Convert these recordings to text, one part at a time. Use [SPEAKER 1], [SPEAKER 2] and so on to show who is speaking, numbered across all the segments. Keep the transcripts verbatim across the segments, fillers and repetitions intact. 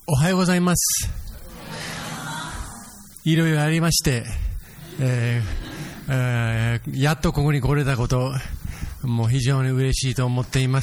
[SPEAKER 1] おはようございます。いろいろありまして、えーえー、やっとここに来れたこと、もう非常に嬉しいと思っています。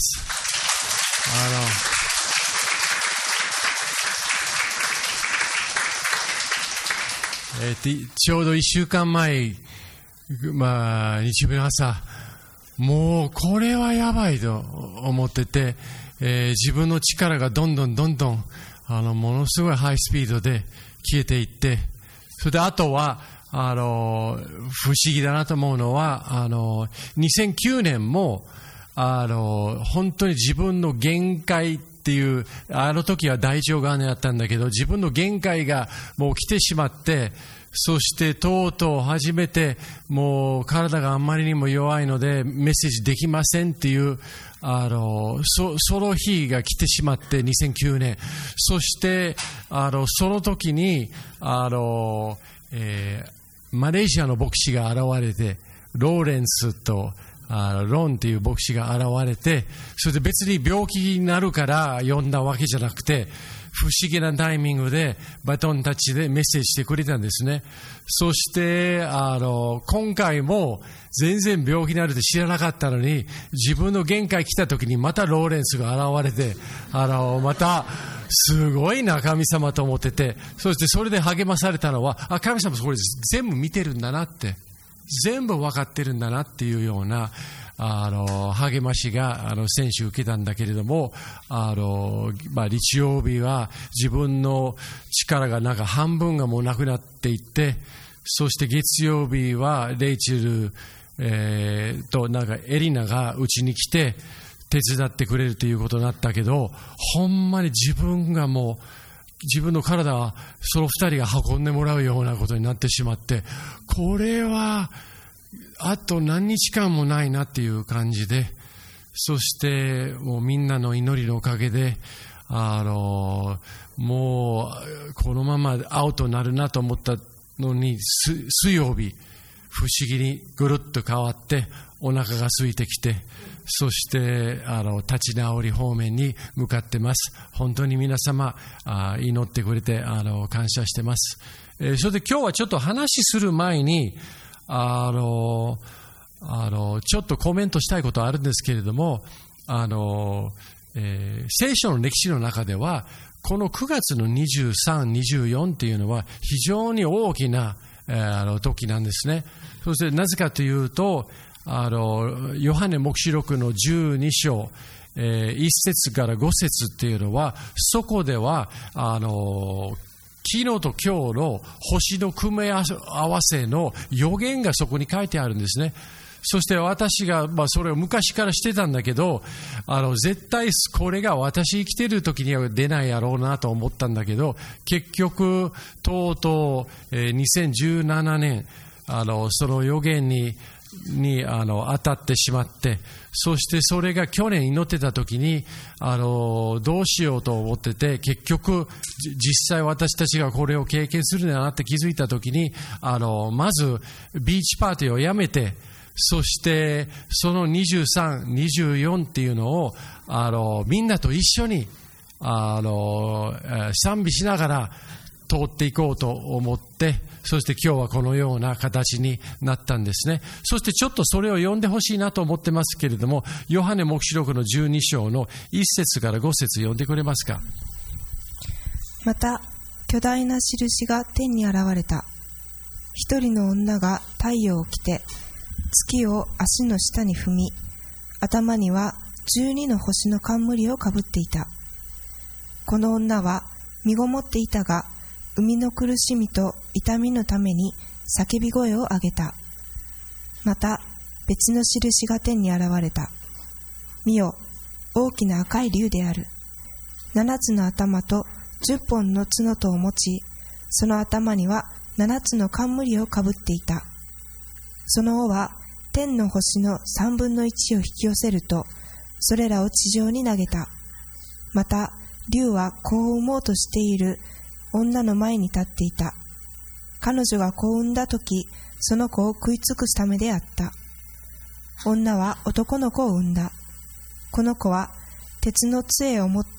[SPEAKER 1] あの、えー、ちょうどいっしゅうかんまえ、まあ、日曜日の朝、もうこれはやばいと思ってて、えー、自分の力がどんどんどんどんあのものすごいハイスピードで消えていって、それであとはあの不思議だなと思うのは、あのにせんきゅうねんもあの本当に自分の限界っていう、あの時は大腸がんだったんだけど、自分の限界がもう来てしまって、そしてとうとう初めてもう体があんまりにも弱いのでメッセージできませんっていうあの そ, その日が来てしまって、にせんきゅうねん、そしてあのその時にあの、えー、マレーシアの牧師が現れて、ローレンスとあのロンという牧師が現れて、それで別に病気になるから呼んだわけじゃなくて、不思議なタイミングでバトンタッチでメッセージしてくれたんですね。そしてあの今回も全然病気になるって知らなかったのに、自分の限界来た時にまたローレンスが現れて、あのまたすごいな神様と思ってて、そしてそれで励まされたのは、あ、神様これ全部見てるんだなって、全部分かってるんだなっていうようなあの励ましがあの先週受けたんだけれども、あの、まあ、日曜日は自分の力がなんか半分がもうなくなっていって、そして月曜日はレイチェル、えー、となんかエリナがうちに来て手伝ってくれるということになったけど、ほんまに自分がもう自分の体はその二人が運んでもらうようなことになってしまって、これはあと何日間もないなっていう感じで、そしてもうみんなの祈りのおかげで、あのもうこのままアウトになるなと思ったのに、水曜日不思議にぐるっと変わってお腹が空いてきて、そしてあの立ち直り方面に向かってます。本当に皆様あ祈ってくれてあの感謝してます。えー、それで今日はちょっと話する前にあのあのちょっとコメントしたいことあるんですけれども、あの、えー、聖書の歴史の中ではこのくがつのにじゅうさん、にじゅうよんというのは非常に大きな、えー、あの時なんですね。そしてなぜかというと、あのヨハネ黙示録のじゅうに章、えー、いっ節からご節っていうのは、そこではあの昨日と今日の星の組み合わせの予言がそこに書いてあるんですね。そして私が、まあ、それを昔からしてたんだけど、あの絶対これが私生きている時には出ないやろうなと思ったんだけど、結局とうとう、えー、にせんじゅうななねんあのその予言ににあの当たってしまって、そしてそれが去年祈ってた時にあのどうしようと思ってて、結局実際私たちがこれを経験するんだなって気づいた時に、あのまずビーチパーティーをやめて、そしてそのにじゅうさん、にじゅうよんっていうのをあのみんなと一緒にあの賛美しながら通っていこうと思って、そして今日はこのような形になったんですね。そしてちょっとそれを読んでほしいなと思ってますけれども、ヨハネ黙示録のじゅうに章のいっ節からご節読んでくれますか。
[SPEAKER 2] また巨大な印が天に現れた。一人の女が太陽を着て月を足の下に踏み、頭には十二の星の冠をかぶっていた。この女は身ごもっていたが、生みの苦しみと痛みのために叫び声を上げた。また別の印が天に現れた。見よ、大きな赤い竜である。七つの頭と十本の角とを持ち、その頭には七つの冠をかぶっていた。その尾は天の星の三分の一を引き寄せると、それらを地上に投げた。また竜は子を産もうとしている女の前に立っていた。彼女が子を産んだとき、その子を食い尽くすためであった。女は男の子を産んだ。この子は鉄の杖を持って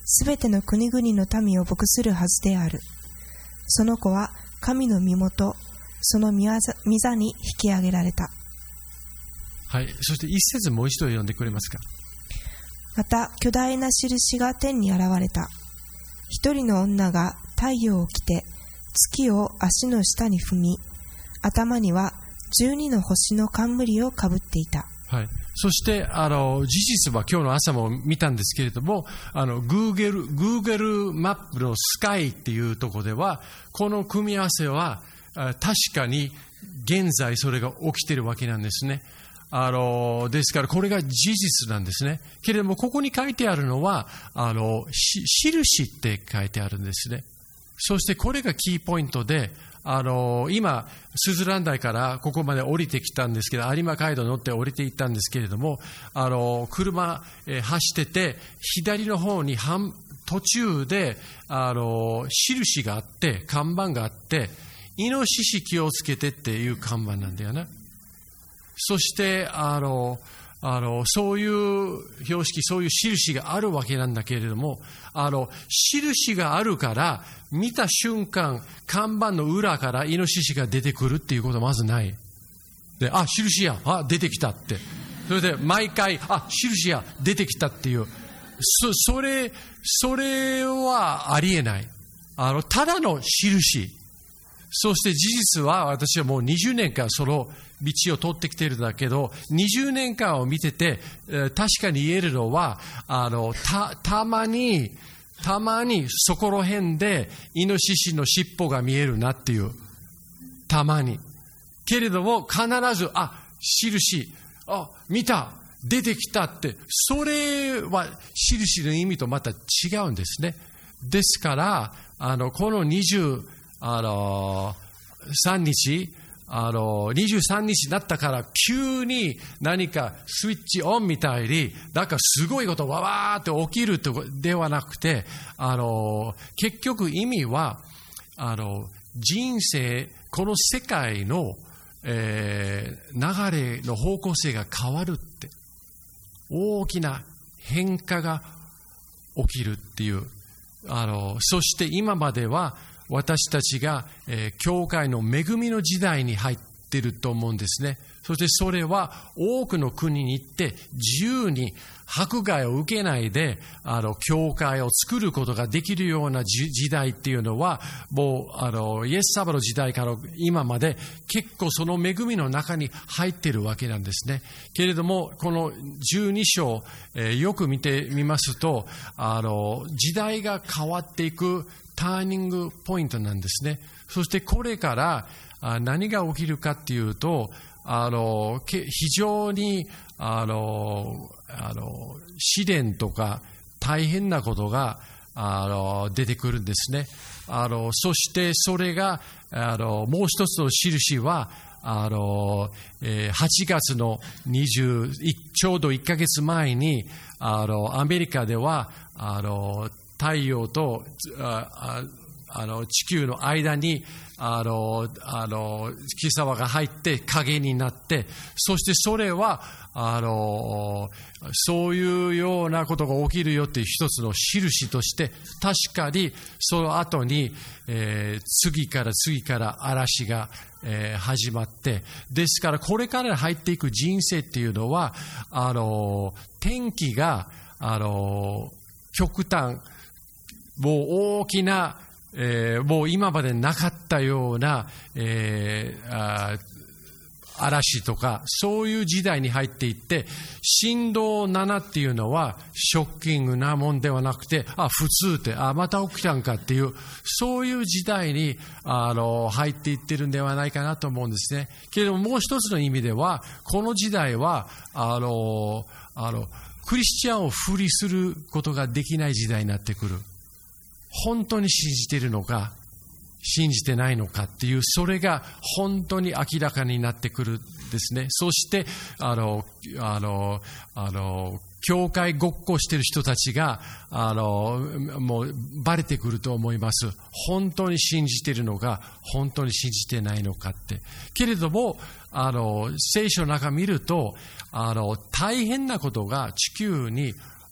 [SPEAKER 2] すべての国々の民を牧するはずである。その子は神の身元、その御座に引き上げられた。
[SPEAKER 1] はい、そして一節もう一度読んでくれますか。
[SPEAKER 2] また巨大な印が天に現れた。一人の女が太陽を着て月を足の下に踏み、頭には十二の星の冠をかぶっていた。
[SPEAKER 1] はい、そしてあの事実は今日の朝も見たんですけれども、あの Google, Google マップのスカイっていうところではこの組み合わせは確かに現在それが起きているわけなんですね。あのですからこれが事実なんですね。けれどもここに書いてあるのはあの印って書いてあるんですね。そしてこれがキーポイントで、あの今スズラン台からここまで降りてきたんですけど、有馬街道に乗って降りていったんですけれども、あの車、えー、走ってて左の方に半途中であの印があって看板があって、イノシシ気をつけてっていう看板なんだよね。そしてあのあのそういう標識、そういう印があるわけなんだけれども、あの印があるから見た瞬間看板の裏からイノシシが出てくるっていうことはまずない。で、あ、印や、あ、出てきたって、それで毎回、あ、印や、出てきたっていう、そ, それそれはありえない。あのただの印。そして事実は私はもうにじゅうねんかんその道を通ってきているんだけど、にじゅうねんかんを見てて、えー、確かに言えるのは、あの た, たまにたまにそこら辺でイノシシの尻尾が見えるなっていう、たまに。けれども必ず、あ、印、あ、見た、出てきたって、それは印の意味とまた違うんですね。ですからあのこのにじゅうさんにち、あのにじゅうさんにちになったから急に何かスイッチオンみたいになんかすごいことわわーって起きるではなくて、あの結局意味はあの人生、この世界の、えー、流れの方向性が変わるって、大きな変化が起きるっていう、あのそして今までは私たちが、えー、教会の恵みの時代に入っていると思うんですね。そしてそれは多くの国に行って自由に迫害を受けないであの教会を作ることができるような時代っていうのは、もうあのイエス様の時代から今まで結構その恵みの中に入っているわけなんですね。けれどもこのじゅうに章、えー、よく見てみますと、あの時代が変わっていくターニングポイントなんですね。そしてこれから何が起きるかっていうと、あの非常にあのあの試練とか大変なことがあの出てくるんですね。あのそしてそれがあのもう一つの印は、あのえー、はちがつのにじゅうちょうどいっかげつまえにあのアメリカではあの太陽とあああの地球の間にあのあの気沢が入って影になって、そしてそれはあのそういうようなことが起きるよっていう一つの印として、確かにその後に、えー、次から次から嵐が、えー、始まって、ですからこれから入っていく人生っていうのは、あの天気があの極端、もう大きな、えー、もう今までなかったような、えー、あ嵐とかそういう時代に入っていって、震度ななっていうのはショッキングなもんではなくて、あ、普通って、あ、また起きたんかっていう、そういう時代にあの入っていってるんではないかなと思うんですね。けれどももう一つの意味では、この時代はあのあのクリスチャンを不利することができない時代になってくる。本当に信じているのか信じてないのかっていう、それが本当に明らかになってくるんですね。そしてあのあのあの教会ごっこしている人たちがあのもうバレてくると思います。本当に信じているのか本当に信じてないのかって。けれどもあの聖書の中見ると、あの大変なことが地球に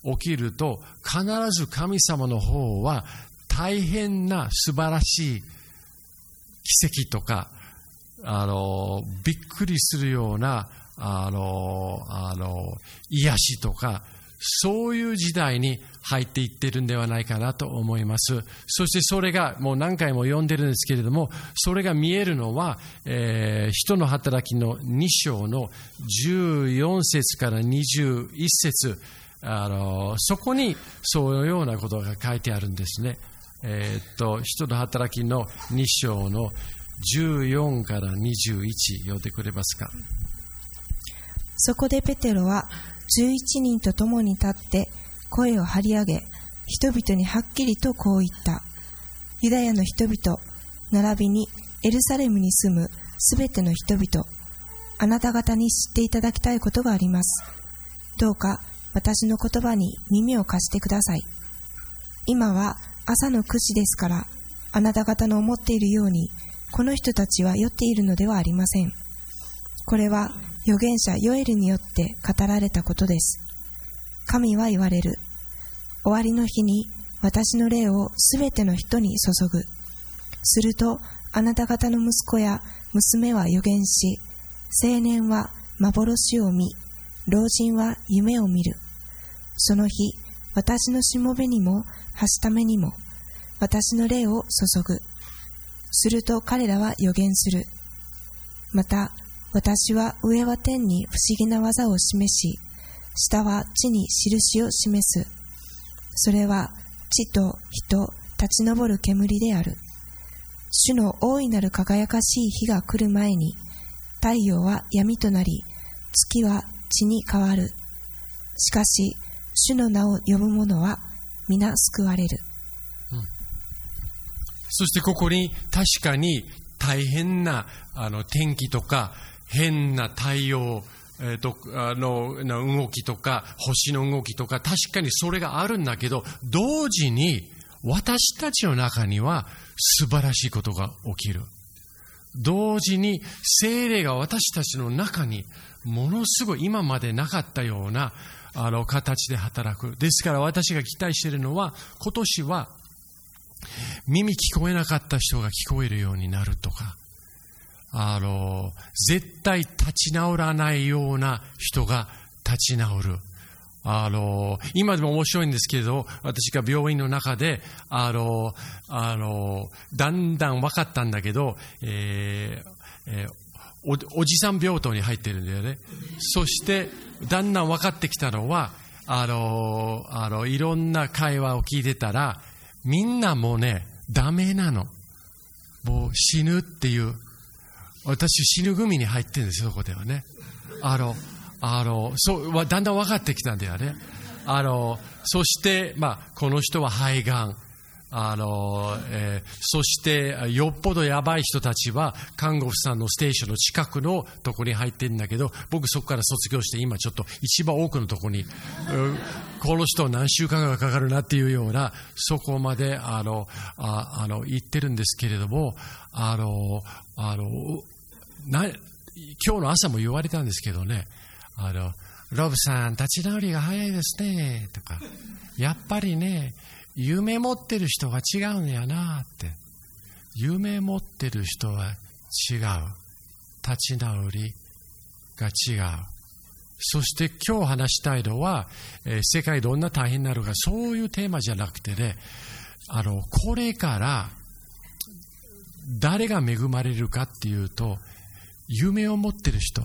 [SPEAKER 1] 起きると、必ず神様の方は大変な素晴らしい奇跡とか、あの、びっくりするような、あの、あの、癒しとか、そういう時代に入っていっているんではないかなと思います。そしてそれがもう何回も読んでるんですけれども、それが見えるのは、えー、人の働きのに章のじゅうよん節からにじゅういち節、あのそこにそういうようなことが書いてあるんですね。えー、っと人の働きのに章のじゅうよんからにじゅういち読んでくれますか。
[SPEAKER 2] そこでペテロはじゅういちにんと共に立って声を張り上げ、人々にはっきりとこう言った。ユダヤの人々、並びにエルサレムに住むすべての人々、あなた方に知っていただきたいことがあります。どうか私の言葉に耳を貸してください。今は朝のくじですから、あなた方の思っているようにこの人たちは酔っているのではありません。これは預言者ヨエルによって語られたことです。神は言われる。終わりの日に私の霊をすべての人に注ぐ。するとあなた方の息子や娘は預言し、青年は幻を見、老人は夢を見る。その日、私のしもべにもはしためにも私の霊を注ぐ。すると彼らは預言する。また私は上は天に不思議な技を示し、下は地に印を示す。それは地と火と立ち上る煙である。主の大いなる輝かしい日が来る前に、太陽は闇となり、月は血に変わる。しかし、主の名を呼ぶ者は皆救われる。
[SPEAKER 1] うん、そしてここに確かに大変なあの天気とか、変な太陽、えー、とあの動きとか星の動きとか、確かにそれがあるんだけど、同時に私たちの中には素晴らしいことが起きる。同時に聖霊が私たちの中にものすごい今までなかったようなあの形で働く。ですから私が期待しているのは、今年は耳聞こえなかった人が聞こえるようになるとか、あの絶対立ち直らないような人が立ち直る。あの今でも面白いんですけど、私が病院の中であのあのだんだん分かったんだけど、えーえー、お, おじさん病棟に入ってるんだよね。そしてだんだん分かってきたのは、あのあのいろんな会話を聞いてたら、みんなもうねダメなの。もう死ぬっていう、私死ぬ組に入ってるんですよ、そこではね。あの、あの、そう、だんだん分かってきたんだよね。あの、そして、まあ、この人は肺がん。あの、えー、そして、よっぽどやばい人たちは、看護婦さんのステーションの近くのとこに入ってるんだけど、僕そこから卒業して、今ちょっと一番多くのとこに、この人何週間がかかるなっていうような、そこまで、あの、ああの、言ってるんですけれども、あの、あの、な今日の朝も言われたんですけどね、あのロブさん立ち直りが早いですねとか、やっぱりね夢持ってる人が違うんやなって。夢持ってる人は違う、立ち直りが違う。そして今日話したいのは、えー、世界どんな大変になるか、そういうテーマじゃなくてね、あのこれから誰が恵まれるかっていうと、夢を持ってる人、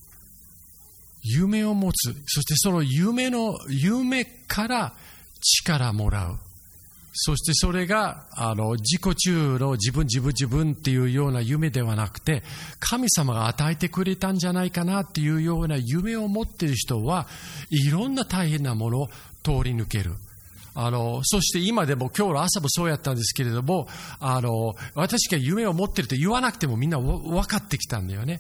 [SPEAKER 1] 夢を持つ、そしてその夢の夢から力もらう。そしてそれがあの自己中の自分自分自分っていうような夢ではなくて、神様が与えてくれたんじゃないかなっていうような夢を持っている人は、いろんな大変なものを通り抜ける。あのそして今でも今日の朝もそうやったんですけれども、あの私が夢を持っていると言わなくてもみんな分かってきたんだよね。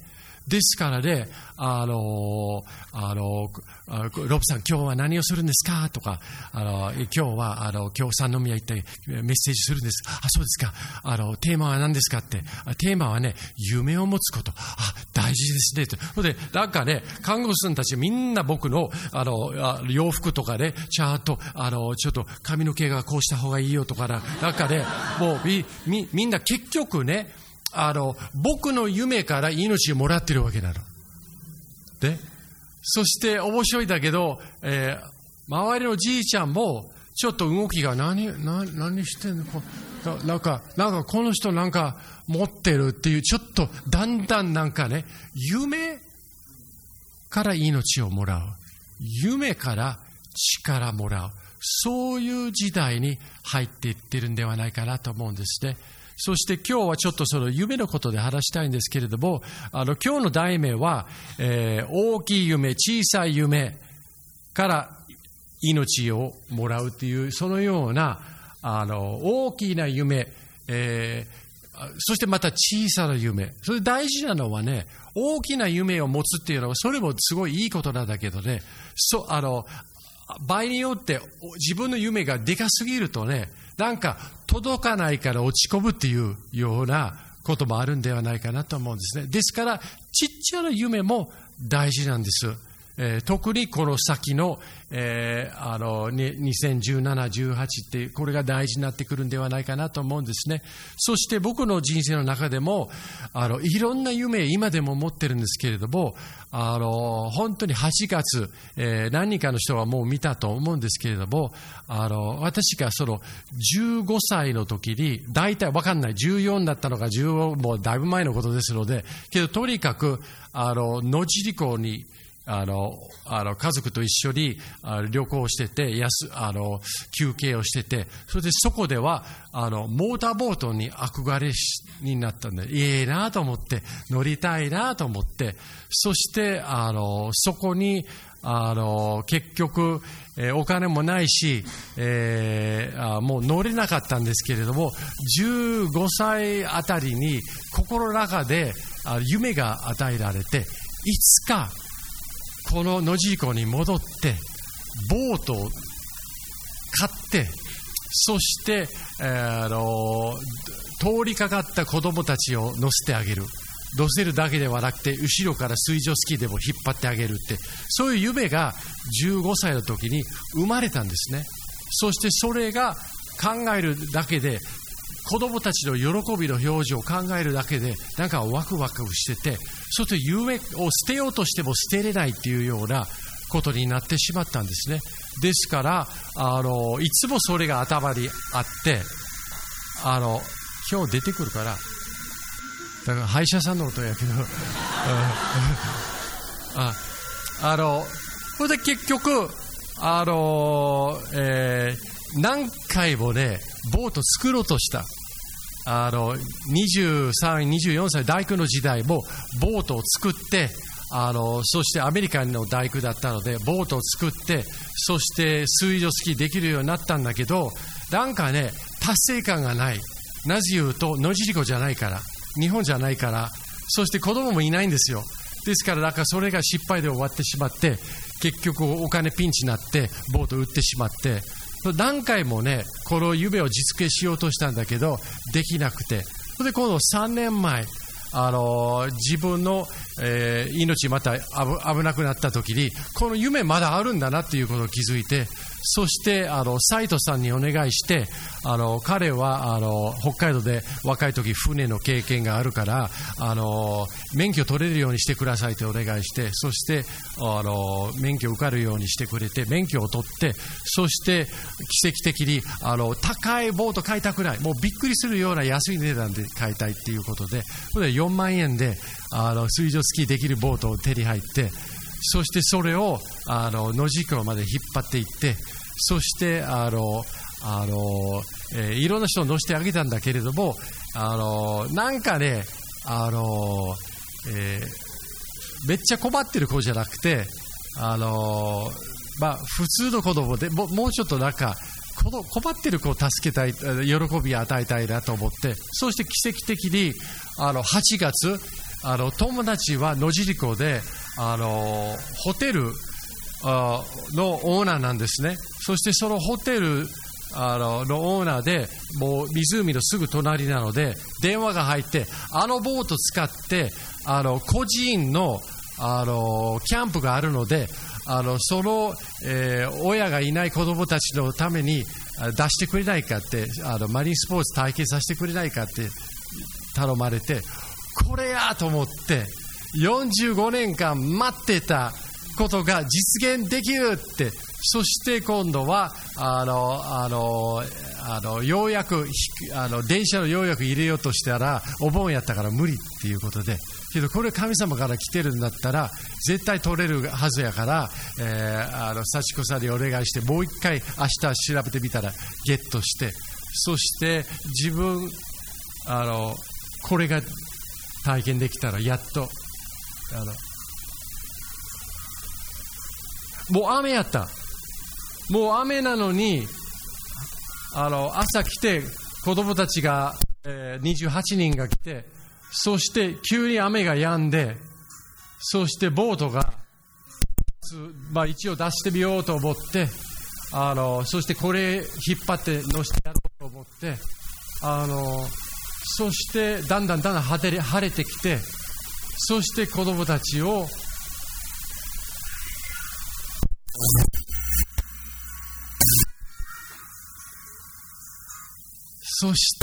[SPEAKER 1] ですからね、あの、あの、ロブさん今日は何をするんですかとか、あの、今日は、あの、今日三宮行ってメッセージするんです。あ、そうですか。あの、テーマは何ですかって。テーマはね、夢を持つこと。あ、大事ですね。と。で、なんかね、看護師さんたちみんな僕の、あの、洋服とかね、ちゃんと、あの、ちょっと髪の毛がこうした方がいいよとかな、なんかね、もうみ、み、みんな結局ね、あの、僕の夢から命をもらってるわけなの。で、そして面白いんだけど、えー、周りのじいちゃんも、ちょっと動きが何、何、何してんのなんか、なんかこの人なんか持ってるっていう、ちょっとだんだんなんかね、夢から命をもらう。夢から力もらう。そういう時代に入っていってるんではないかなと思うんですね。そして今日はちょっとその夢のことで話したいんですけれども、あの今日の題名は、えー、大きい夢、小さい夢から命をもらうという、そのようなあの大きな夢、えー、そしてまた小さな夢。それ大事なのはね、大きな夢を持つっていうのは、それもすごいいいことなんだけどね、そあの場合によって自分の夢がでかすぎるとね、なんか届かないから落ち込むっていうようなこともあるんではないかなと思うんですね。ですからちっちゃな夢も大事なんです。えー、特にこの先の、えー、あのにせんじゅうなな、じゅうはちってこれが大事になってくるんではないかなと思うんですね。そして僕の人生の中でもあのいろんな夢今でも持ってるんですけれども、あの本当にはちがつ、えー、何人かの人はもう見たと思うんですけれども、あの私がそのじゅうごさいの時に大体わかんないじゅうよんだったのかじゅうごもうだいぶ前のことですので、けどとにかくあの野尻湖にあの、あの、家族と一緒に旅行してて、やす、あの、休憩をしてて、それでそこでは、あの、モーターボートに憧れになったんで、いいなと思って、乗りたいなと思って、そして、あの、そこに、あの、結局、えー、お金もないし、えー、あもう乗れなかったんですけれども、じゅうごさいあたりに心の中であ夢が与えられて、いつか、この野尻湖に戻ってボートを買って、そして、えー、あの通りかかった子供たちを乗せてあげる。乗せるだけではなくて後ろから水上スキーでも引っ張ってあげるって、そういう夢がじゅうごさいの時に生まれたんですね。そしてそれが考えるだけで、子供たちの喜びの表情を考えるだけでなんかワクワクしてて、そして夢を捨てようとしても捨てれないっていうようなことになってしまったんですね。ですからあのいつもそれが頭にあって、あの今日出てくるから、だから歯医者さんの音やけどああのそれで結局あの、えー、何回もねボート作ろうとした。あのにじゅうさん、にじゅうよんさい大工の時代もボートを作って、あのそしてアメリカの大工だったのでボートを作って、そして水上スキーできるようになったんだけど、なんかね達成感がない。なぜ言うと野尻湖じゃないから、日本じゃないから、そして子供もいないんですよ。ですからなんかそれが失敗で終わってしまって、結局お金ピンチになってボート売ってしまって、何回もねこの夢を実現しようとしたんだけどできなくて、それで今度さんねんまえ、あのー、自分の、えー、命また危なくなった時に、この夢まだあるんだなっていうことを気づいて、そしてあの斉藤さんにお願いして、あの彼はあの北海道で若い時船の経験があるから、あの免許取れるようにしてくださいとお願いして、そしてあの免許受かるようにしてくれて免許を取って、そして奇跡的にあの高いボート買いたくない、もうびっくりするような安い値段で買いたいっていうことで、それでよんまんえんであの水上スキーできるボートを手に入って、そしてそれをあの野尻湖まで引っ張っていって、そしてあのあの、えー、いろんな人を乗せてあげたんだけれども、あのなんかねあの、えー、めっちゃ困ってる子じゃなくて、あの、まあ、普通の子供で も, もうちょっとなんかこの困ってる子を助けたい、喜びを与えたいなと思って、そして奇跡的にあのはちがつ、 あの友達は野尻湖であのホテルのオーナーなんですね。そしてそのホテルあののオーナーで、もう湖のすぐ隣なので電話が入って、あのボート使ってあの孤児院のあのキャンプがあるので、あのその、えー、親がいない子供たちのために出してくれないかって、あのマリンスポーツ体験させてくれないかって頼まれて、これやと思ってよんじゅうごねんかん待ってたことが実現できるって、そして今度はあのあのあのようやくあの電車のようやく入れようとしたら、お盆やったから無理っていうことで、けどこれ神様から来てるんだったら絶対取れるはずやから、えー、あの幸子さんにお願いして、もう一回明日調べてみたらゲットして、そして自分あのこれが体験できたらやっとあのもう雨やった。もう雨なのに、あの朝来て子供たちが、えー、にじゅうはちにんが来て、そして急に雨が止んで、そしてボートが、まあ、一応出してみようと思って、あのそしてこれ引っ張って乗せてやろうと思って、あのそしてだんだんだんだん晴れ、晴れてきて、そして子供たちをそして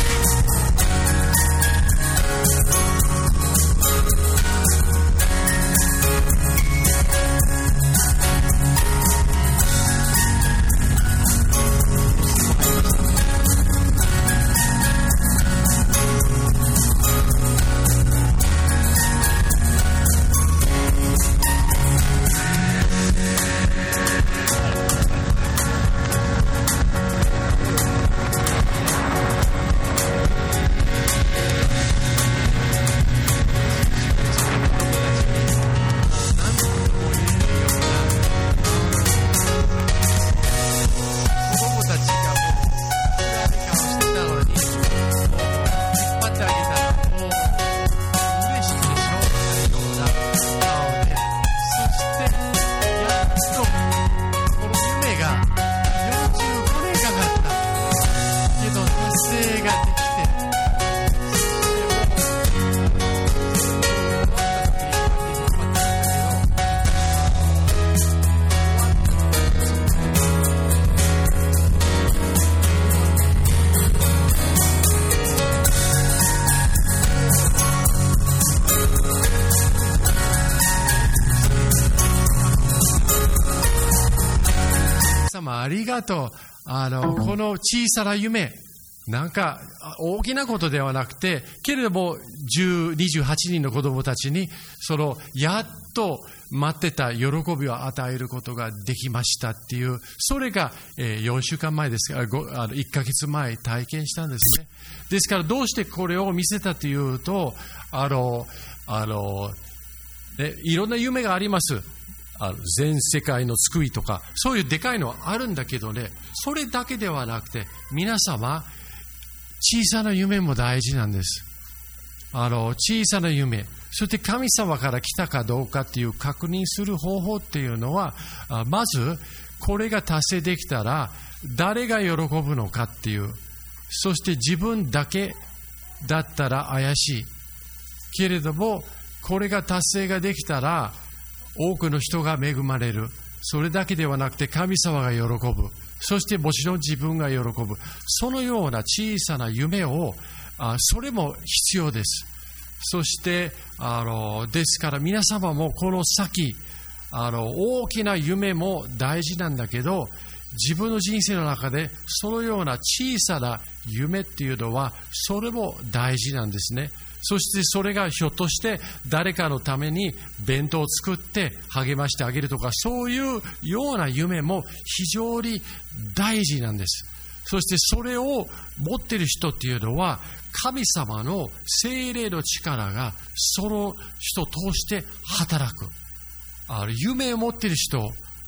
[SPEAKER 1] ありがとう。あのこの小さな夢、なんか大きなことではなくて、けれどもじゅう、にじゅうはちにんの子供たちにそのやっと待ってた喜びを与えることができましたっていう、それが、えー、よんしゅうかんまえですから、あのいっかげつまえ体験したんですね。ですからどうしてこれを見せたというと、あのあの、ね、いろんな夢があります。あの全世界の救いとか、そういうでかいのはあるんだけどね、それだけではなくて、皆様小さな夢も大事なんです。あの小さな夢、そして神様から来たかどうかっていう確認する方法っていうのは、まずこれが達成できたら誰が喜ぶのかっていう、そして自分だけだったら怪しいけれども、これが達成ができたら多くの人が恵まれる。それだけではなくて神様が喜ぶ。そしてもちろん自分が喜ぶ。そのような小さな夢を、あそれも必要です。そしてあのですから皆様もこの先、あの大きな夢も大事なんだけど、自分の人生の中でそのような小さな夢っていうのはそれも大事なんですね。そしてそれがひょっとして誰かのために弁当を作って励ましてあげるとか、そういうような夢も非常に大事なんです。そしてそれを持っている人っていうのは、神様の聖霊の力がその人を通して働く。あの夢を持っている人、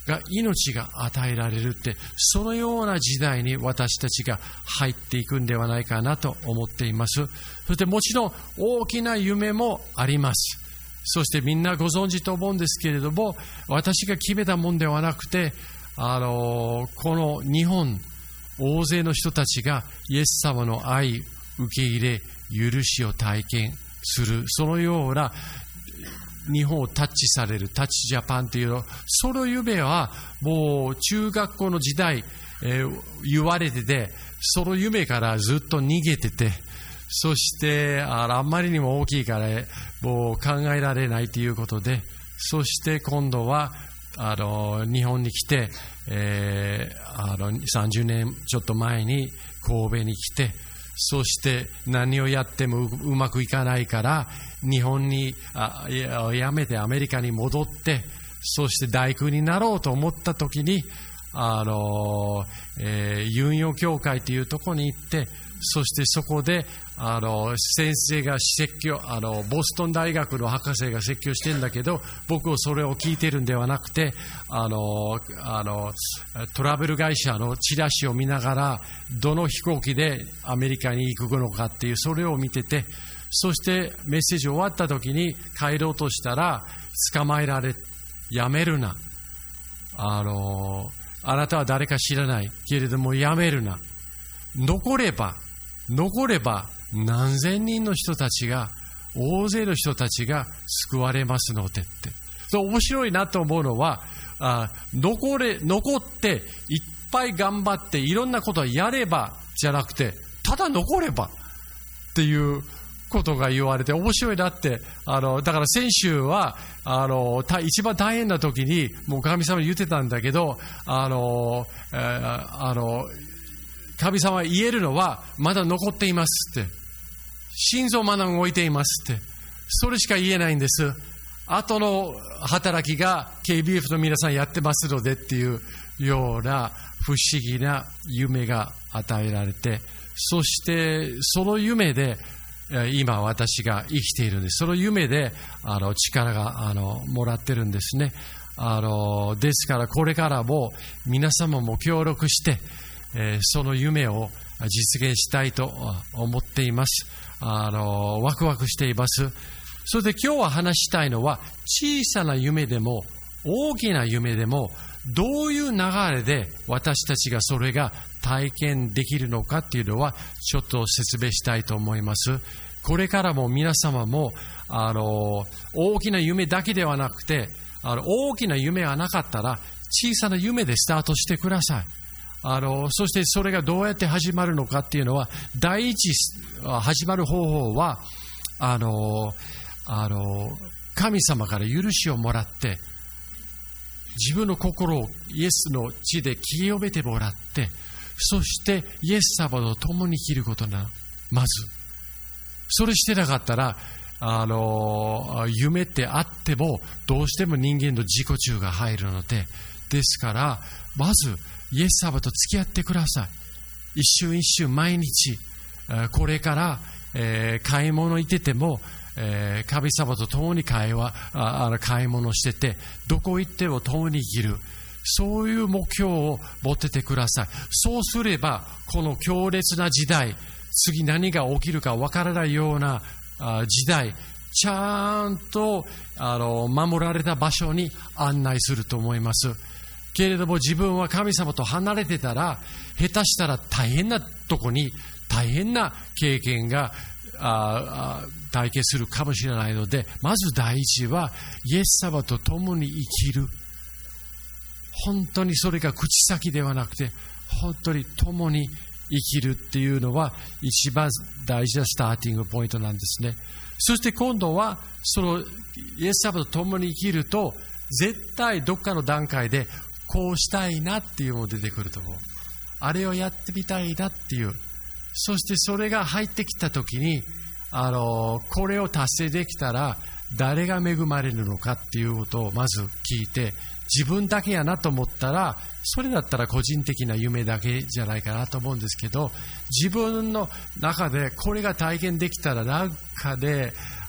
[SPEAKER 1] が命が与えられるって、そのような時代に私たちが入っていくんではないかなと思っています。そしてもちろん大きな夢もあります。そしてみんなご存知と思うんですけれども、私が決めたもんではなくて、あのこの日本大勢の人たちがイエス様の愛、受け入れ、許しを体験する、そのような日本をタッチされるタッチジャパンというの、その夢はもう中学校の時代、えー、言われてて、その夢からずっと逃げてて、そしてあ、あんまりにも大きいからもう考えられないということで、そして今度はあの日本に来て、えー、あのさんじゅうねんちょっと前に神戸に来て、そして何をやっても う, うまくいかないから日本にあやめてアメリカに戻って、そして大工になろうと思った時に、あの、えー、ユンヨ教会というところに行って、そしてそこであの先生が説教、あのボストン大学の博士が説教してるんだけど、僕はそれを聞いてるんではなくて、あのあのトラベル会社のチラシを見ながら、どの飛行機でアメリカに行くのかっていう、それを見てて、そしてメッセージ終わった時に帰ろうとしたら捕まえられ、やめるな、あのあなたは誰か知らないけれどもやめるな、残れば残れば何千人の人たちが、大勢の人たちが救われますのでって。そう面白いなと思うのは、あ残れ残っていっぱい頑張っていろんなことをやればじゃなくて、ただ残ればっていうことが言われて面白いなって。あのだから先週はあの一番大変な時にもう神様に言ってたんだけど、あの、えー、あの神様は言えるのはまだ残っていますって、心臓まだ動いていますって、それしか言えないんです。後の働きが ケービーエフ の皆さんやってますのでっていうような不思議な夢が与えられて、そしてその夢で今私が生きているんです。その夢であの力があのもらってるんですね。あのですからこれからも皆様も協力して、えー、その夢を実現したいと思っています。あのワクワクしています。それで今日は話したいのは、小さな夢でも大きな夢でもどういう流れで私たちがそれが体験できるのかっていうのはちょっと説明したいと思います。これからも皆様もあの大きな夢だけではなくて、あの大きな夢がなかったら小さな夢でスタートしてください。あのそしてそれがどうやって始まるのかっていうのは、第一始まる方法はあのあの神様から許しをもらって、自分の心をイエスの血で清めてもらって、そしてイエス様と共に生きることな。まずそれしてなかったら、あの夢ってあってもどうしても人間の自己中が入るので、ですからまずイエス様と付き合ってください。一瞬一瞬毎日、これから、えー、買い物行ってても、えー、神様と共に会話ああ買い物してて、どこ行っても共に生きる、そういう目標を持っててください。そうすればこの強烈な時代、次何が起きるかわからないような時代、ちゃんとあの守られた場所に案内すると思います。けれども自分は神様と離れてたら、下手したら大変なとこに大変な経験がああ体験するかもしれないので、まず第一はイエス様と共に生きる。本当にそれが口先ではなくて、本当に共に生きるっていうのは一番大事なスターティングポイントなんですね。そして今度はそのイエス様と共に生きると、絶対どっかの段階でこうしたいなっていうのが出てくると思う。あれをやってみたいなっていう。そしてそれが入ってきたときに、あのこれを達成できたら誰が恵まれるのかっていうことをまず聞いて、自分だけやなと思ったら、それだったら個人的な夢だけじゃないかなと思うんですけど、自分の中でこれが体験できたらなんかで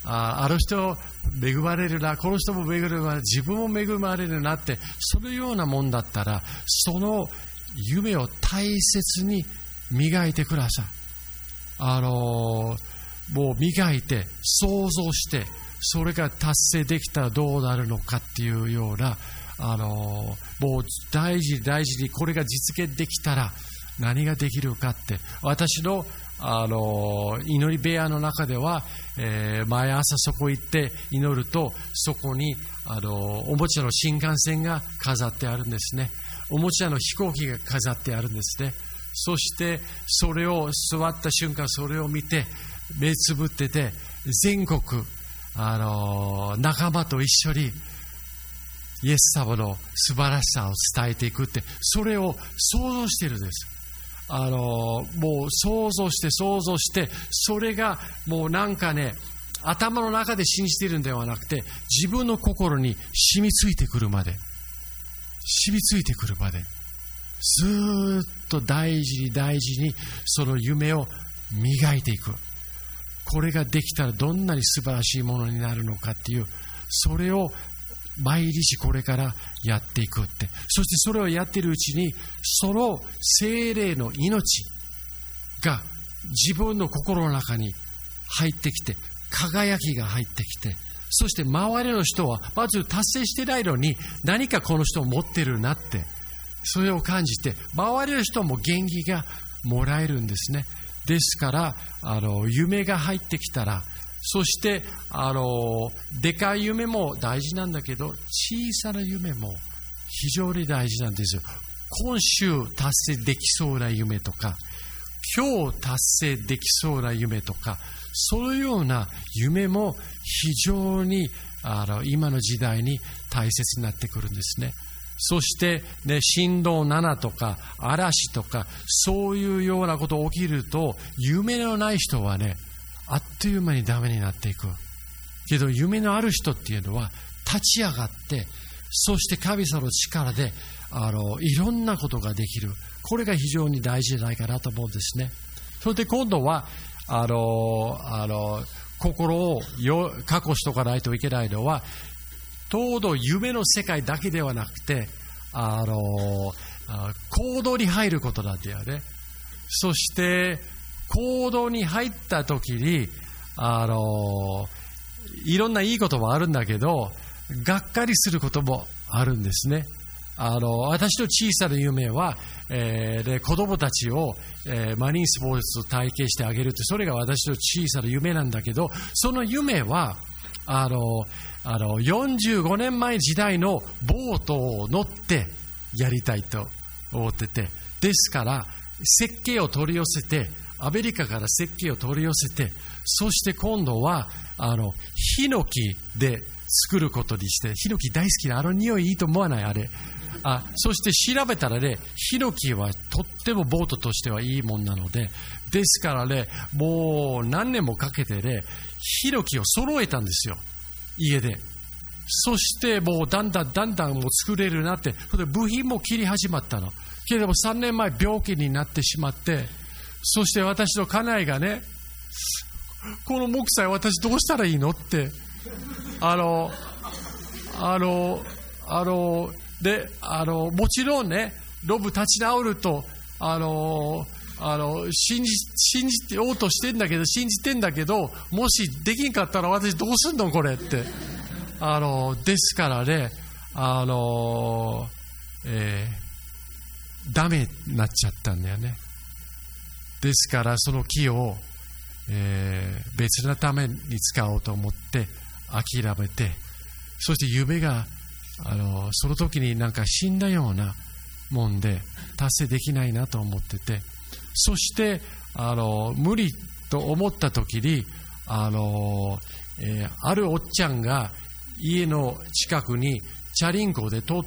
[SPEAKER 1] あ, あの人恵まれるな、この人も恵まれるな、自分も恵まれるなって、そのようなもんだったら、その夢を大切に磨いてください。あのもう磨いて想像して、それが達成できたらどうなるのかっていうような、あのもう大事大事にこれが実現できたら何ができるかって、私のあの祈り部屋の中では、えー、毎朝そこ行って祈ると、そこにあのおもちゃの新幹線が飾ってあるんですね。おもちゃの飛行機が飾ってあるんですね。そしてそれを座った瞬間、それを見て目つぶってて、全国あの仲間と一緒にイエス様の素晴らしさを伝えていくって、それを想像しているんです。あのもう想像して想像して、それがもうなんかね、頭の中で信じているんではなくて、自分の心に染みついてくるまで、染みついてくるまで、ずーっと大事に大事にその夢を磨いていく。これができたらどんなに素晴らしいものになるのかっていう、それを毎日これからやっていくって。そしてそれをやっているうちに、その聖霊の命が自分の心の中に入ってきて、輝きが入ってきて、そして周りの人はまず達成してないのに、何かこの人を持ってるなって、それを感じて、周りの人も元気がもらえるんですね。ですから、あの夢が入ってきたら、そしてあのでかい夢も大事なんだけど、小さな夢も非常に大事なんですよ。今週達成できそうな夢とか、今日達成できそうな夢とか、そういうような夢も非常にあの今の時代に大切になってくるんですね。そして、ね、震度ななとか嵐とか、そういうようなことが起きると、夢のない人はね、あっという間にダメになっていく。けど夢のある人っていうのは立ち上がって、そして神様の力であのいろんなことができる。これが非常に大事じゃないかなと思うんですね。それで今度はあのあの心をよ確保しておかないといけないのは、ちょうど夢の世界だけではなくて、あの行動に入ることなんだよね。そして行動に入った時に、あのいろんないいこともあるんだけど、がっかりすることもあるんですね。あの私の小さな夢は、えー、で子供たちを、えー、マリンスポーツを体験してあげるって、それが私の小さな夢なんだけど、その夢はあのあのよんじゅうごねんまえ時代のボートを乗ってやりたいと思ってて、ですから設計を取り寄せて、アメリカから設計を取り寄せて、そして今度はあのヒノキで作ることにして、ヒノキ大好きな、あの匂いいいと思わない？あれあそして調べたらね、ヒノキはとってもボートとしてはいいもんなので、ですからね、もう何年もかけてね、ヒノキを揃えたんですよ、家で。そしてもうだんだんだんだんもう作れるなって、それで部品も切り始まったの。けれどもさんねんまえ病気になってしまって、そして私の家内がね、この木材私どうしたらいいのって、あのあのあのであのもちろんね、ロブ立ち直るとあのあの信じ信じてようとしてんだけど信じてんだけど、もしできんかったら私どうすんのこれって、あのですからね、あの、えー、ダメになっちゃったんだよね。ですからその木を、えー、別なために使おうと思って諦めて、そして夢があのその時になんか死んだようなもんで達成できないなと思ってて、そしてあの無理と思った時にあの、えー、あるおっちゃんが家の近くにチャリンコで通って、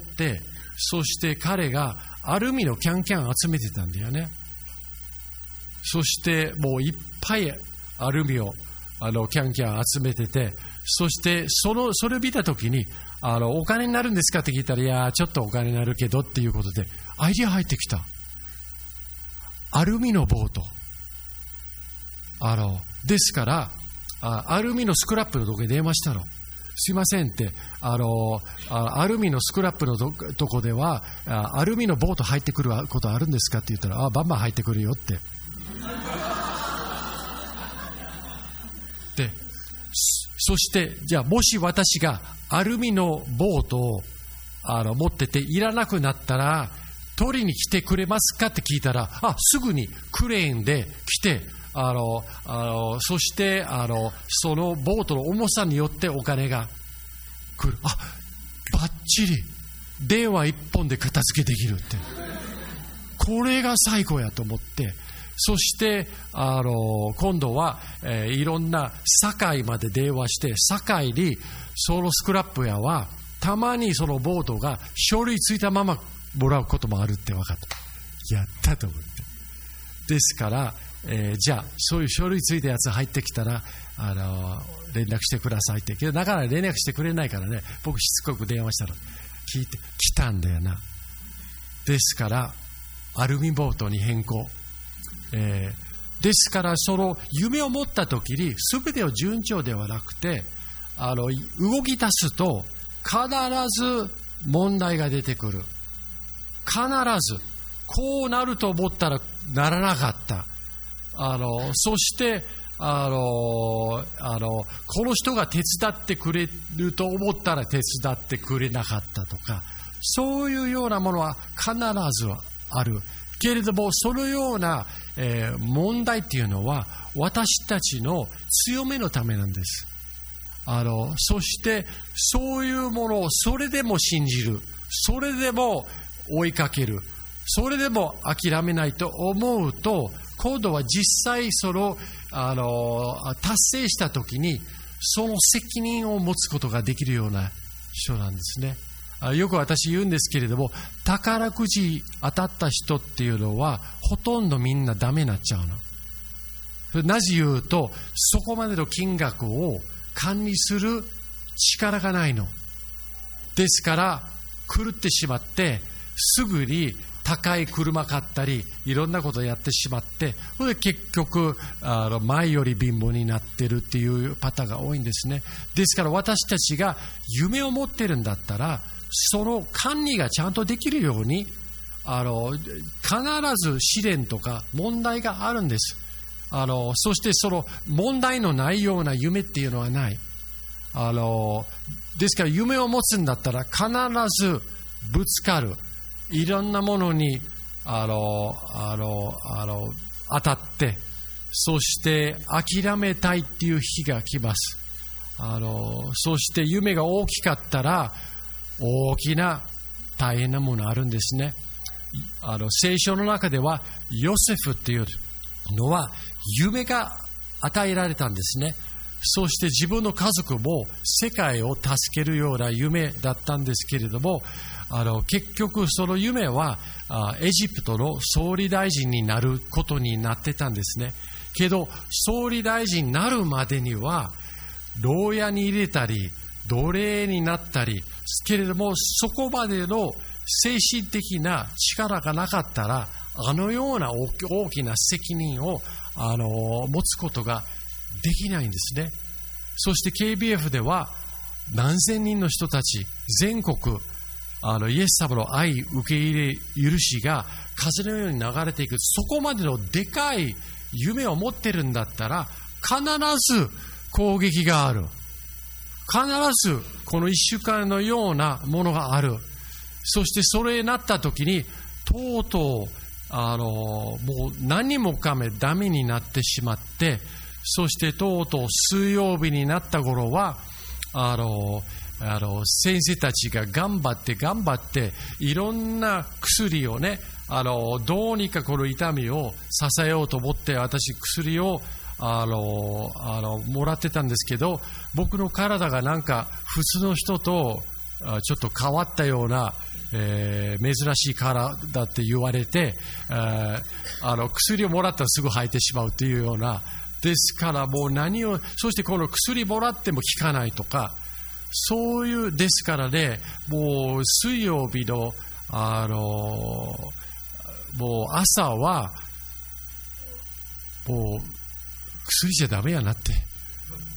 [SPEAKER 1] そして彼がアルミのキャンキャン集めてたんだよね。そしてもういっぱいアルミをあのキャンキャン集めてて、そしてそのそれを見たときにあのお金になるんですかって聞いたら、いやちょっとお金になるけどっていうことでアイディア入ってきた。アルミのボート、あのですからあアルミのスクラップのとこに電話したの。すいませんって、あのアルミのスクラップの と, とこではアルミのボート入ってくることあるんですかって言ったら、あバンバン入ってくるよってで、そしてじゃあもし私がアルミのボートをあの持ってていらなくなったら取りに来てくれますかって聞いたら、あすぐにクレーンで来て、あのあのそしてあのそのボートの重さによってお金が来る。あバッチリ電話一本で片付けできるって、これが最高やと思って、そしてあの今度は、えー、いろんな堺まで電話して、堺にそのスクラップ屋はたまにそのボートが書類ついたままもらうこともあるって分かった。やったと思って。ですから、えー、じゃあそういう書類ついたやつ入ってきたら、あのー、連絡してくださいって。けどなかなか連絡してくれないからね、僕しつこく電話したら聞いて来たんだよな。ですからアルミボートに変更、えー、ですからその夢を持った時に全てを順調ではなくて、あの動き出すと必ず問題が出てくる。必ずこうなると思ったらならなかった。あのそしてあのあのこの人が手伝ってくれると思ったら手伝ってくれなかったとか、そういうようなものは必ずあるけれども、そのような、えー、問題っていうのは私たちの強めのためなんです。あのそしてそういうものをそれでも信じる、それでも追いかける、それでも諦めないと思うと、今度は実際その、あの達成したときにその責任を持つことができるような人なんですね。よく私言うんですけれども、宝くじ当たった人っていうのはほとんどみんなダメになっちゃうの。なぜ言うと、そこまでの金額を管理する力がないのですから、狂ってしまってすぐに高い車買ったりいろんなことをやってしまって、それで結局あの前より貧乏になってるっていうパターンが多いんですね。ですから私たちが夢を持ってるんだったら、その管理がちゃんとできるように、あの必ず試練とか問題があるんです。あのそしてその問題のないような夢っていうのはない。あのですから夢を持つんだったら必ずぶつかる、いろんなものにあのあのあの当たって、そして諦めたいっていう日が来ます。あのそして夢が大きかったら大きな大変なものあるんですね。あの聖書の中ではヨセフっていうのは夢が与えられたんですね。そして自分の家族も世界を助けるような夢だったんですけれども、あの結局その夢はあエジプトの総理大臣になることになってたんですね。けど総理大臣になるまでには牢屋に入れたり奴隷になったり、けれどもそこまでの精神的な力がなかったら、あのような大きな責任をあの持つことができないんですね。そして ケービーエフ では何千人の人たち全国、あのイエス様の愛受け入れ許しが風のように流れていく。そこまでのでかい夢を持ってるんだったら、必ず攻撃がある、必ずこの一週間のようなものがある。そしてそれになった時にとうとうあのもう何もかもダメになってしまって、そしてとうとう水曜日になった頃はあのあの先生たちが頑張って頑張っていろんな薬をね、あのどうにかこの痛みを支えようと思って、私薬をあのあのもらってたんですけど、僕の体がなんか普通の人とちょっと変わったような、えー、珍しい体だって言われて、えー、あの薬をもらったらすぐ吐いてしまうというような。ですからもう何を、そしてこの薬もらっても効かないとか、そういうですからね、もう水曜日のあのもう朝はもう薬じゃダメやなって、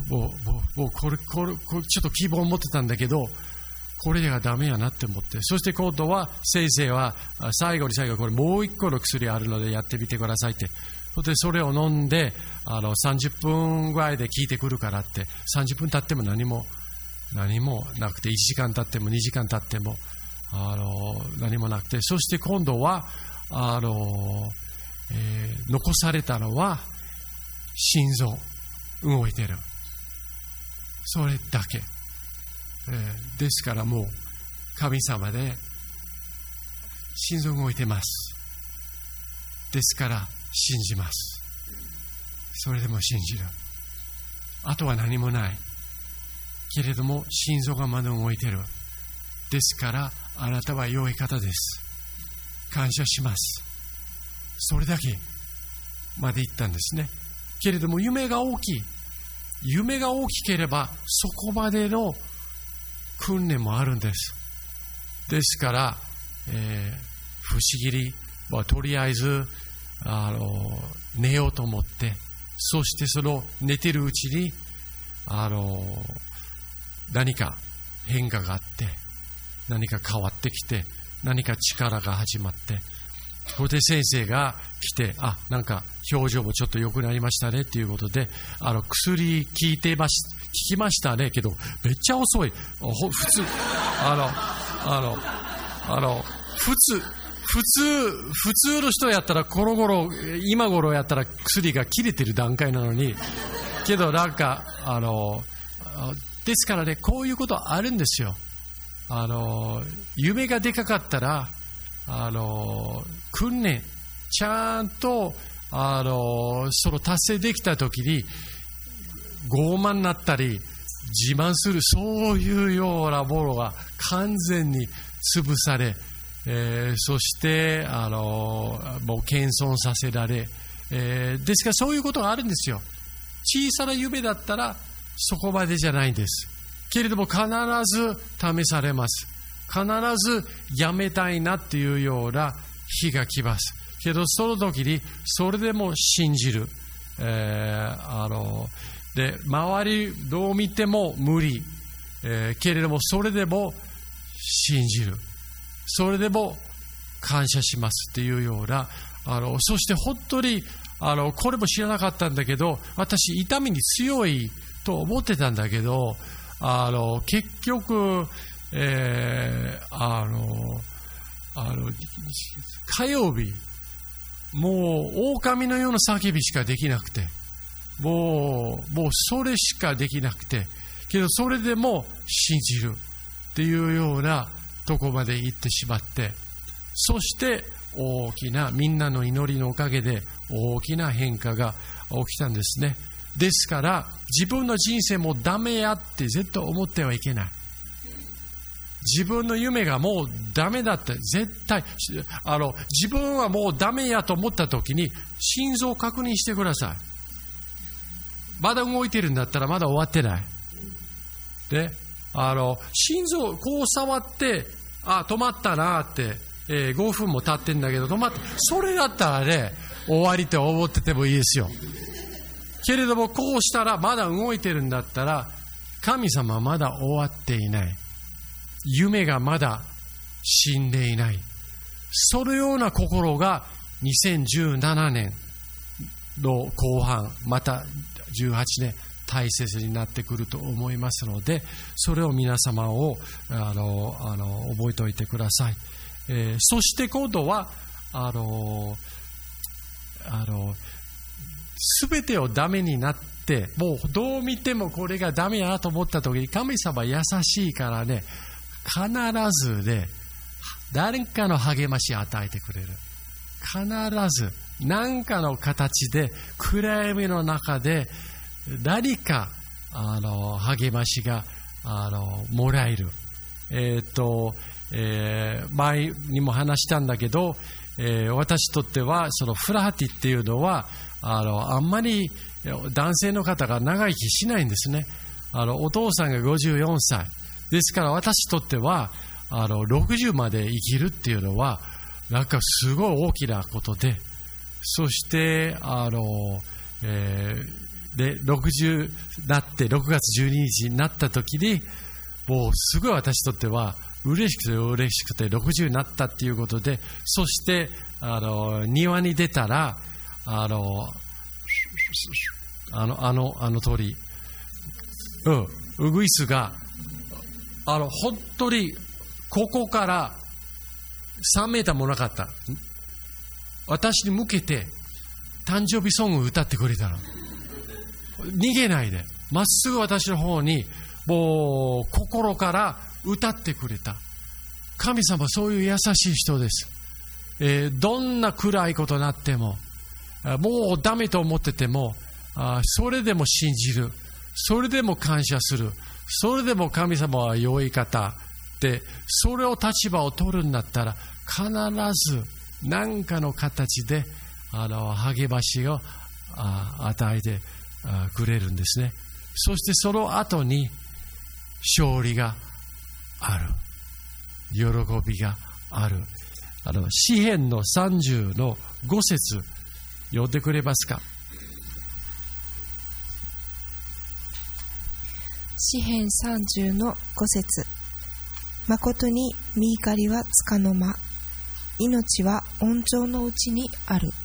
[SPEAKER 1] もう、もう、もうこれ、これ、これ、ちょっと希望を持ってたんだけど、これがダメやなって思って、そして今度は先生は最後に最後これもう一個の薬あるのでやってみてくださいって。でそれを飲んであのさんじゅっぷんぐらいで効いてくるからって、さんじゅっぷん経っても何も何もなくて、いちじかん経ってもにじかん経ってもあの何もなくて、そして今度はあの、えー、残されたのは心臓動いてる、それだけ。えー、ですからもう神様で心臓動いてます。ですから信じます。それでも信じる。あとは何もないけれども心臓がまだ動いてる。ですからあなたは良い方です。感謝します。それだけまで言ったんですね。けれども夢が大きい。夢が大きければそこまでの訓練もあるんです。ですから、えー、不思議に、まあ、とりあえずあの寝ようと思って、そしてその寝てるうちにあの何か変化があって、何か変わってきて、何か力が始まって、これで先生が来て、あ、なんか表情もちょっと良くなりましたねっていうことで、あの薬効いてまし聞きましたねけどめっちゃ遅い。普通あのあのあの普通普通普通の人やったらこの頃今頃やったら薬が切れてる段階なのに、けどなんかあのですからね、こういうことあるんですよ。あの夢がでかかったらあの訓練ちゃんとあのその達成できたときに傲慢になったり自慢する、そういうようなものが完全に潰され、えー、そしてあのもう謙遜させられ、えー、ですからそういうことがあるんですよ。小さな夢だったらそこまでじゃないんですけれども、必ず試されます。必ずやめたいなっていうような日が来ますけど、その時にそれでも信じる、えー、あので周りどう見ても無理、えー、けれどもそれでも信じる、それでも感謝しますっていうような、あのそして本当にあのこれも知らなかったんだけど、私痛みに強いと思ってたんだけど、あの結局、えー、あのあの火曜日もう狼のような叫びしかできなくて、もうもうそれしかできなくて、けどそれでも信じるっていうようなとこまで行ってしまって、そして大きなみんなの祈りのおかげで大きな変化が起きたんですね。ですから自分の人生もダメやって絶対思ってはいけない。自分の夢がもうダメだって絶対あの自分はもうダメやと思った時に心臓を確認してください。まだ動いてるんだったらまだ終わってないで、あの心臓こう触ってあ止まったなって、えー、ごふんも経ってんだけど止まって、それだったらね終わりと思っててもいいですよ。けれどもこうしたらまだ動いてるんだったら神様はまだ終わっていない、夢がまだ死んでいない、そのような心がにせんじゅうななねんの後半またじゅうはちねん大切になってくると思いますので、それを皆様をあのあの覚えておいてください。えー、そして今度はあのあの全てをダメになって、もうどう見てもこれがダメやなと思った時に神様優しいからね、必ずね誰かの励ましを与えてくれる。必ず何かの形で暗闇の中で何かあの励ましがあのもらえる。えっと、えー、前にも話したんだけど、えー、私にとってはそのフラハティっていうのはあのあんまり男性の方が長生きしないんですね。あのお父さんがごじゅうよんさいですから、私にとってはあのろくじゅうまで生きるっていうのはなんかすごい大きなことで、そしてあの、えー、 で、ろくじゅうになって、ろくがつじゅうににちになった時に、もうすごい私にとっては、嬉しくて嬉しくて、ろくじゅうになったっていうことで、そして、あの、庭に出たら、あの、あの、あの、あの鳥、うん、ウグイスが、あの、本当に、ここからさんメーターもなかった。私に向けて、誕生日ソングを歌ってくれたの。逃げないで、まっすぐ私の方に、もう、心から歌ってくれた。神様はそういう優しい人です。えー、どんな暗いことになっても、もうダメと思ってても、あそれでも信じる。それでも感謝する。それでも神様は良い方。で、それを立場を取るんだったら、必ず何かの形で、あの、励ましをあ与えてあくれるんですね。そしてその後に、勝利がある。喜びがある。あの、詩編のさんじゅうのご節、読んでくれますか？
[SPEAKER 2] 詩編さんじゅうのご節。誠に身怒りはつかの間、命は温情のうちにある。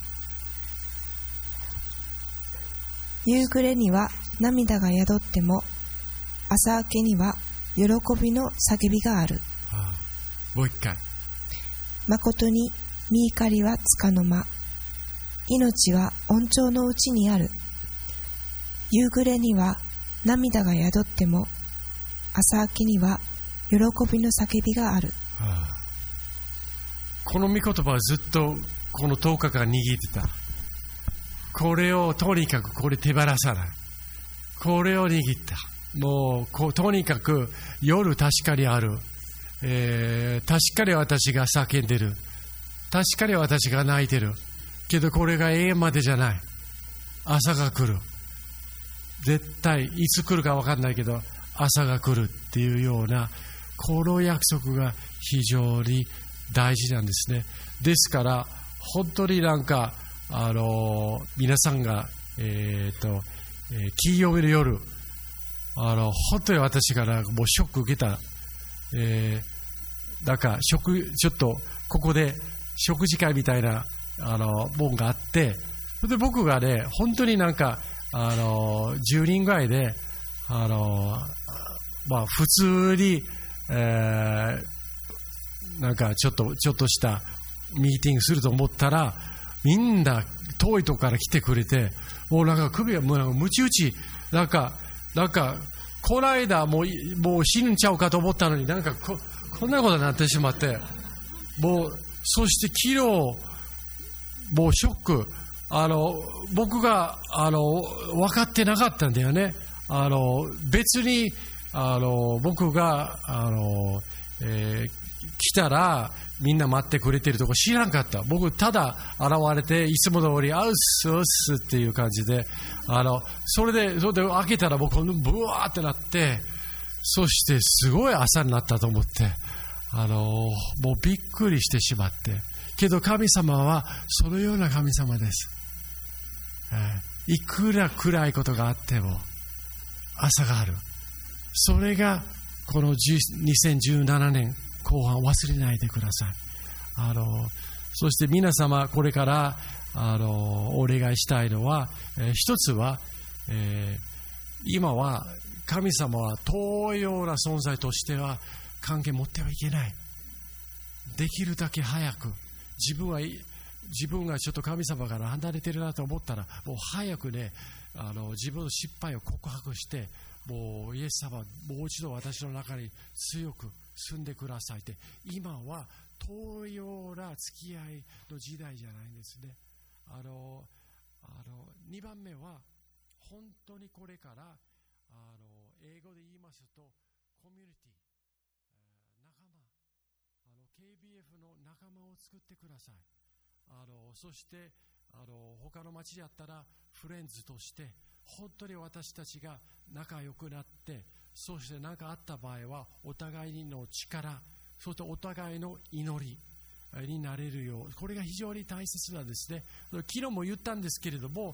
[SPEAKER 2] 夕暮れには涙が宿っても、朝明けには喜びの叫びがある。
[SPEAKER 1] ああ、もう一回。
[SPEAKER 2] 誠に身怒りはつかの間、命は温情のうちにある。夕暮れには涙が宿っても、朝明けには喜びの叫びがある。
[SPEAKER 1] ああ、この御言葉はずっとこのとおかかん握ってた。これをとにかくこれ手放さない。これを握った。もうこうとにかく夜確かにある、えー、確かに私が叫んでる。確かに私が泣いてる。けどこれが永遠までじゃない。朝が来る。絶対いつ来るか分かんないけど朝が来るっていうようなこの約束が非常に大事なんですね。ですから本当になんかあの皆さんがえっと、えー、金曜日の夜あの本当に私からもうショック受けた、えー、なんか食ちょっとここで食事会みたいなあのもんがあって、それで僕がね本当になんかあのじゅうにんぐらいであのまあ普通に、えー、なんかちょっとちょっとしたミーティングすると思ったらみんな遠いとこから来てくれて、もうなんか首がもうなんかムチ打ちなんかなんかこの間もうもう死ぬんちゃうかと思ったのになんか こ, こんなことになってしまって、もうそして昨日もうショック、あの僕があの分かってなかったんだよね。あの別にあの僕があの、えー、来たらみんな待ってくれてるとこ知らんかった。僕ただ現れていつも通りあうっすうっすっていう感じで、あのそれでそれで開けたら僕ブワーってなって、そしてすごい朝になったと思って、あのもうびっくりしてしまって、けど神様はそのような神様です。えー、いくら暗いことがあっても朝がある。それがこのにせんじゅうななねん後半忘れないでください。あのそして皆様これからあのお願いしたいのは、えー、一つは、えー、今は神様は遠いような存在としては関係持ってはいけない。できるだけ早く自分は自分がちょっと神様から離れてるなと思ったらもう早くね、あの自分の失敗を告白して、もうイエス様もう一度私の中に強く住んでくださいって。今は遠いような付き合いの時代じゃないんですね。あのあのにばんめは本当にこれからあの英語で言いますとコミュニティ、仲間、あの ケービーエフ の仲間を作ってください。あのそしてあの他の町であったらフレンズとして本当に私たちが仲良くなって、そして何かあった場合はお互いの力、そしてお互いの祈りになれるよう、これが非常に大切なんですね。昨日も言ったんですけれども、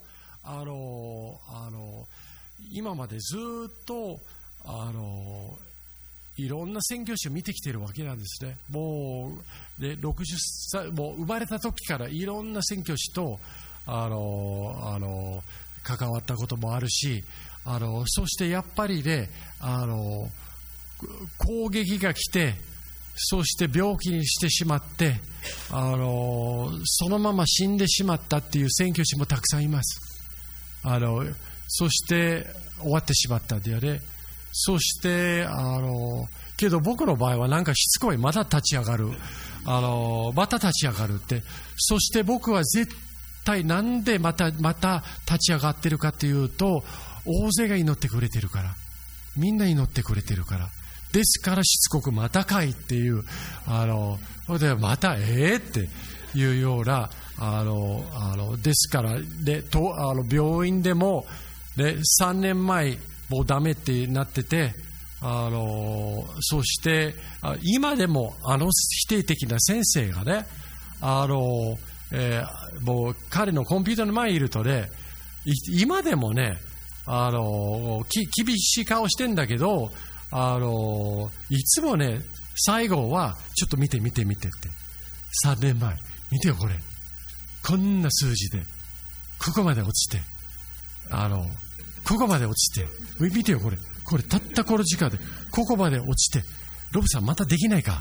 [SPEAKER 1] あのあの今までずっとあのいろんな宣教師を見てきているわけなんですね。もうでろくじゅっさい、もう生まれた時からいろんな宣教師とあのあの関わったこともあるし、あのそしてやっぱりね、あの攻撃が来て、そして病気にしてしまって、あのそのまま死んでしまったっていう宣教師もたくさんいます。あのそして終わってしまったんだよね。そしてあのけど僕の場合はなんかしつこい、また立ち上がる、あのまた立ち上がるって。そして僕は絶対なんでまたまた立ち上がってるかっていうと、大勢が祈ってくれてるから、みんな祈ってくれてるからですから、しつこくまたかいっていう、あのでまたええー、っていうような、あのあのですからでとあの病院でもでさんねんまえもうダメってなってて、あのそして今でもあの否定的な先生がね、あの、えー、もう彼のコンピューターの前にいるとね、今でもね、あのき厳しい顔してんだけど、あのいつもね、最後はちょっと見て見て見てって、さんねんまえ見てよ、これこんな数字でここまで落ちて、あのここまで落ちて、見てよ、これこれたったこの時間でここまで落ちて、ロブさんまたできないか、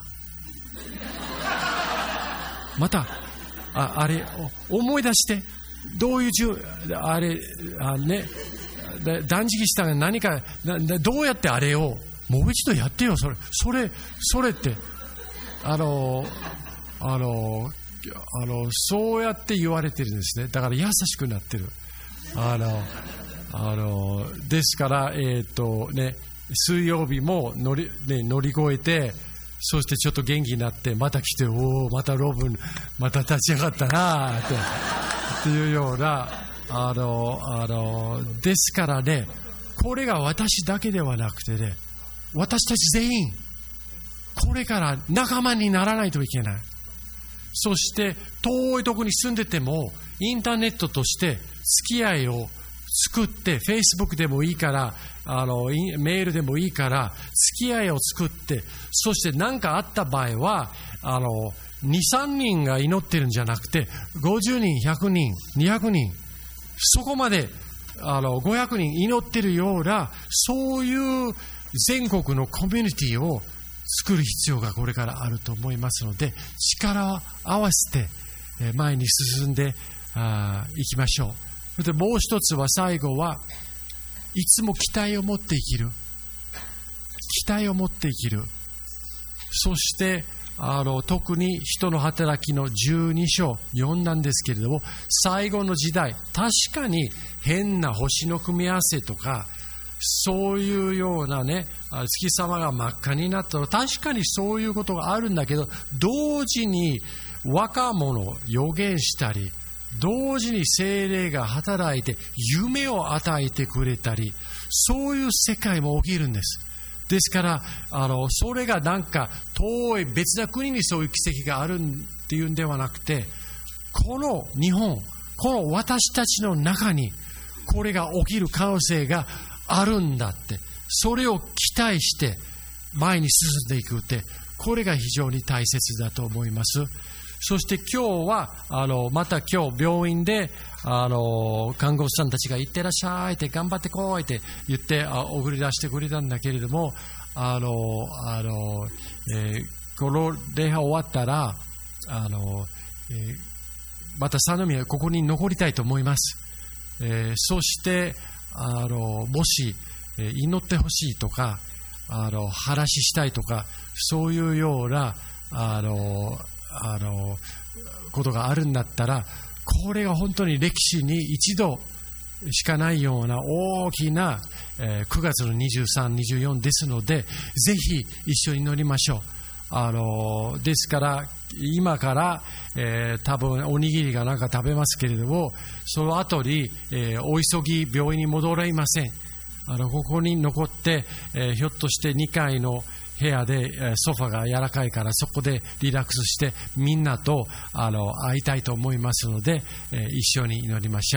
[SPEAKER 1] また あ, あれ思い出して、どういうじゅあれあね断食したが何か、どうやってあれをもう一度やってよ、それそれそれってあのあのあのそうやって言われてるんですね。だから優しくなってる。あのあのですから、えーとね、水曜日も乗り、ね、乗り越えて、そしてちょっと元気になって、また来て、おおまたロブンまた立ち上がったなってっていうような、あのあのですからね、これが私だけではなくてね、私たち全員これから仲間にならないといけない。そして遠いところに住んでても、インターネットとして付き合いを作って、フェイスブックでもいいから、あのメールでもいいから付き合いを作って、そして何かあった場合は、あのに、さんにんが祈ってるんじゃなくて、ごじゅうにん、ひゃくにん、にひゃくにん、そこまであのごひゃくにん祈ってるような、そういう全国のコミュニティを作る必要がこれからあると思いますので、力を合わせて前に進んでいきましょう。そしてもう一つは、最後はいつも期待を持って生きる、期待を持って生きる。そしてあの特に人の働きのじゅうに章読んだんですけれども、最後の時代、確かに変な星の組み合わせとか、そういうようなね、月様が真っ赤になったら、確かにそういうことがあるんだけど、同時に若者を予言したり、同時に聖霊が働いて夢を与えてくれたり、そういう世界も起きるんです。ですからあのそれがなんか遠い別な国にそういう奇跡があるっていうんではなくて、この日本、この私たちの中にこれが起きる可能性があるんだって、それを期待して前に進んでいくって、これが非常に大切だと思います。そして今日はあのまた今日病院であの看護師さんたちが行ってらっしゃいって頑張ってこいって言ってあ送り出してくれたんだけれども、あのあの、えー、この礼拝終わったらあの、えー、また佐野宮ここに残りたいと思います。えー、そしてあのもし、えー、祈ってほしいとかあの話したいとか、そういうようなあのあのことがあるんだったら、これが本当に歴史に一度しかないような大きな、えー、くがつのにじゅうさん、にじゅうよんですので、ぜひ一緒に祈りましょう。あのですから今から、えー、多分おにぎりがなんか食べますけれども、その後に、えー、お急ぎ病院に戻られません。あのここに残って、えー、ひょっとしてにかいの部屋でソファが柔らかいから、そこでリラックスしてみんなとあの会いたいと思いますので、えー、一緒に祈りましょう。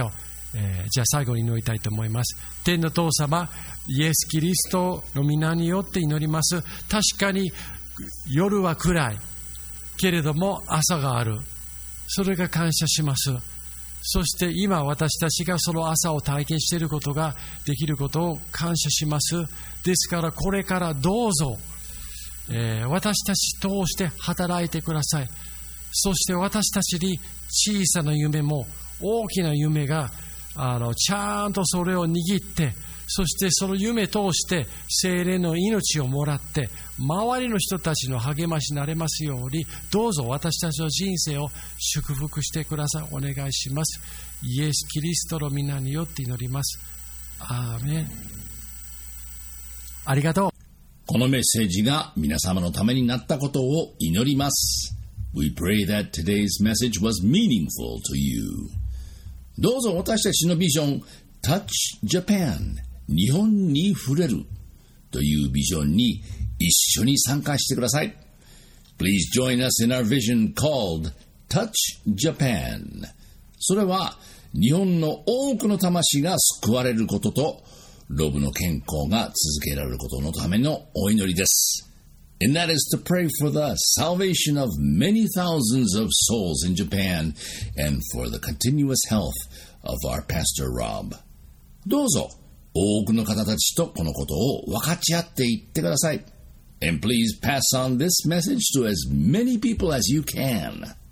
[SPEAKER 1] えー、じゃあ最後に祈りたいと思います。天の父様、イエス・キリストの皆によって祈ります。確かに夜は暗いけれども朝がある。それが感謝します。そして今私たちがその朝を体験していることができることを感謝します。ですからこれからどうぞ、えー、私たち通して働いてください。そして私たちに小さな夢も大きな夢があのちゃんとそれを握って、そしてその夢通して聖霊の命をもらって周りの人たちの励ましになれますように、どうぞ私たちの人生を祝福してください。お願いします。イエス・キリストの皆によって祈ります。アーメン。ありがとう。
[SPEAKER 3] このメッセージが皆様のためになったことを祈ります。We pray that today's message was meaningful to you. どうぞ私たちのビジョン Touch Japan 日本に触れるというビジョンに一緒に参加してください。Please join us in our vision called Touch Japan. それは日本の多くの魂が救われることとロブの健康が続けられることのためのお祈りです。And that is to pray for the salvation of many thousands of souls in Japan and for the continuous health of our Pastor Rob. どうぞ多くの方たちとこのことを分かち合っていってください。And please pass on this message to as many people as you can.